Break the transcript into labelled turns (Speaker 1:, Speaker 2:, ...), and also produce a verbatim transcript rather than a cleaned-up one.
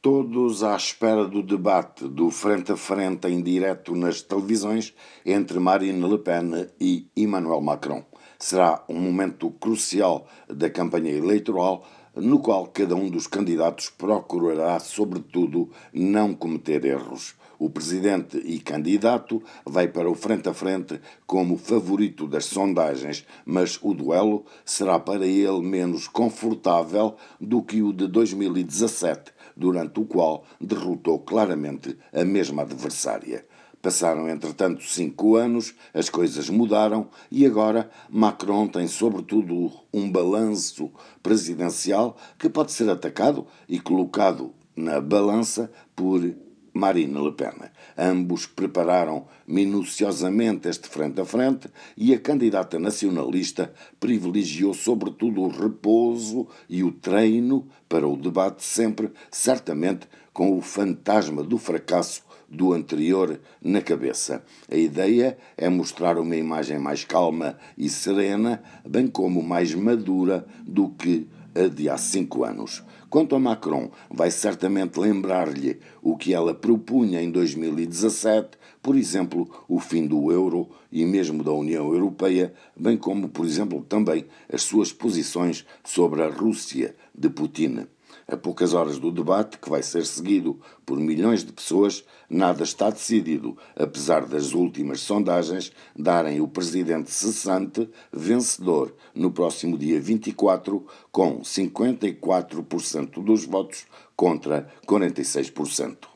Speaker 1: Todos à espera do debate do frente a frente em direto nas televisões entre Marine Le Pen e Emmanuel Macron. Será um momento crucial da campanha eleitoral no qual cada um dos candidatos procurará, sobretudo, não cometer erros. O presidente e candidato vai para o frente a frente como favorito das sondagens, mas o duelo será para ele menos confortável do que o de dois mil e dezassete, durante o qual derrotou claramente a mesma adversária. Passaram, entretanto, cinco anos, as coisas mudaram e agora Macron tem, sobretudo, um balanço presidencial que pode ser atacado e colocado na balança por Marine Le Pen. Ambos prepararam minuciosamente este frente a frente e a candidata nacionalista privilegiou sobretudo o repouso e o treino para o debate, sempre, certamente, com o fantasma do fracasso do anterior na cabeça. A ideia é mostrar uma imagem mais calma e serena, bem como mais madura do que a de há cinco anos. Quanto a Macron, vai certamente lembrar-lhe o que ela propunha em dois mil e dezassete, por exemplo, o fim do euro e mesmo da União Europeia, bem como, por exemplo, também as suas posições sobre a Rússia de Putin. A poucas horas do debate, que vai ser seguido por milhões de pessoas, nada está decidido, apesar das últimas sondagens darem o presidente cessante vencedor no próximo dia vinte e quatro, com cinquenta e quatro por cento dos votos contra quarenta e seis por cento.